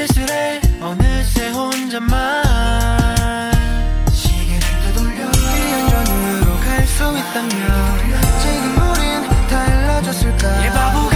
쓸쓸해 어느새 혼자만 시계를 되돌려 1년 전으로 갈 수 있다면 지금 우린 달라졌을까 이 바보가